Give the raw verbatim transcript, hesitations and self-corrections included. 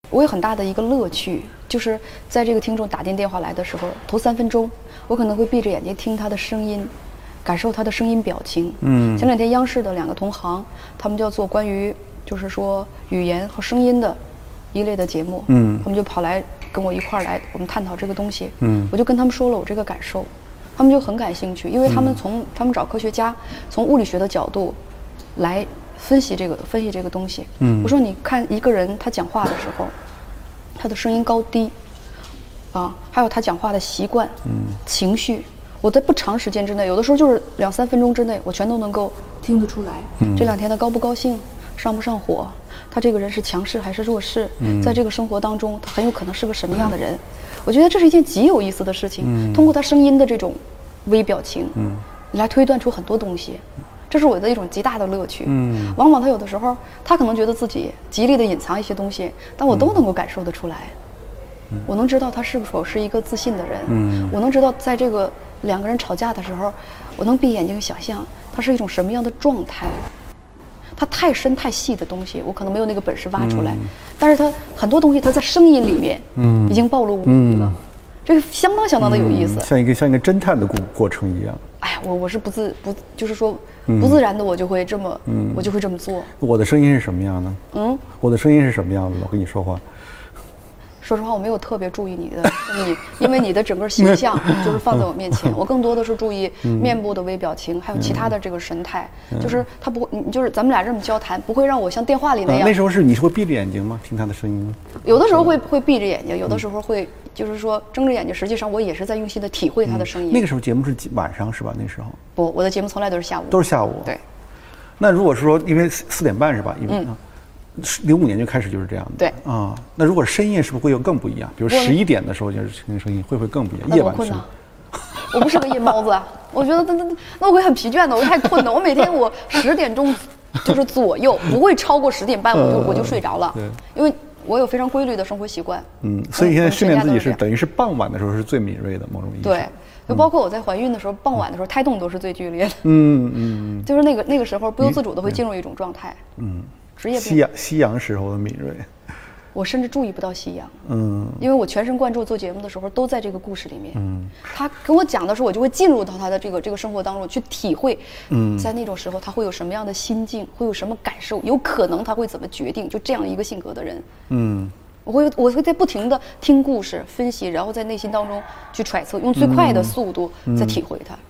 我有很大的一个乐趣，就是在这个听众打进电话来的时候，头三分钟，我可能会闭着眼睛听他的声音，感受他的声音表情。嗯，前两天央视的两个同行，他们就要做关于就是说语言和声音的一类的节目。嗯，他们就跑来跟我一块儿来，我们探讨这个东西。嗯，我就跟他们说了我这个感受，他们就很感兴趣，因为他们从、嗯、他们找科学家，从物理学的角度来分析这个分析这个东西。嗯，我说你看一个人他讲话的时候，他的声音高低，啊，还有他讲话的习惯、嗯，情绪，我在不长时间之内，有的时候就是两三分钟之内，我全都能够听得出来。嗯，这两天他高不高兴，上不上火，他这个人是强势还是弱势，嗯，在这个生活当中，他很有可能是个什么样的人。嗯，我觉得这是一件极有意思的事情。嗯，通过他声音的这种微表情，嗯，来推断出很多东西。这是我的一种极大的乐趣。嗯，往往他有的时候，他可能觉得自己极力的隐藏一些东西，但我都能够感受得出来。嗯，我能知道他是否是一个自信的人。嗯，我能知道在这个两个人吵架的时候，我能闭眼睛想象他是一种什么样的状态。他太深太细的东西，我可能没有那个本事挖出来，嗯，但是他很多东西他在声音里面，嗯，已经暴露无遗了。嗯，这个相当相当的有意思， 嗯，像一个像一个侦探的过过程一样。 哎呀，我我是不自不就是说不自然的，我就会这么，嗯，我就会这么做。 我的声音是什么样呢？嗯，我的声音是什么样子？我跟你说话。 说实话，我没有特别注意你的你，因为你的整个形象就是放在我面前，我更多的是注意面部的微表情，还有其他的这个神态，嗯，就是他不，就是咱们俩这么交谈，不会让我像电话里那样。 啊，那时候是你是会闭着眼睛吗？听他的声音？ 有的时候会会闭着眼睛，有的时候会就是说睁着眼睛，实际上我也是在用心的体会他的声音。 嗯，那个时候节目是晚上是吧？那时候不，我的节目从来都是下午。 都是下午。 对。 那如果说因为四点半是吧？因为。嗯，零五年就开始就是这样的。 对啊，那如果深夜是不是会有更不一样？比如十一点的时候就是听声音，会不会更不一样？夜晚声。 我不是个夜猫子啊，我觉得那那那我会很疲倦的，我太困了。我每天我十点钟就是左右，不会超过十点半我就我就睡着了。对，因为我有非常规律的生活习惯。 嗯，所以现在训练自己是等于是傍晚的时候是最敏锐的某种意义。 对，就包括我在怀孕的时候，傍晚的时候胎动都是最剧烈的。 嗯嗯， 就是那个那个时候不由自主的会进入一种状态。嗯。职业夕阳夕阳时候的敏锐， 我甚至注意不到夕阳。嗯，因为我全神贯注做节目的时候都在这个故事里面。嗯，他跟我讲的时候，我就会进入到他的这个这个生活当中去体会。嗯，在那种时候他会有什么样的心境，会有什么感受，有可能他会怎么决定，就这样一个性格的人。嗯，我会我会在不停的听故事分析，然后在内心当中去揣测，用最快的速度在体会他。嗯嗯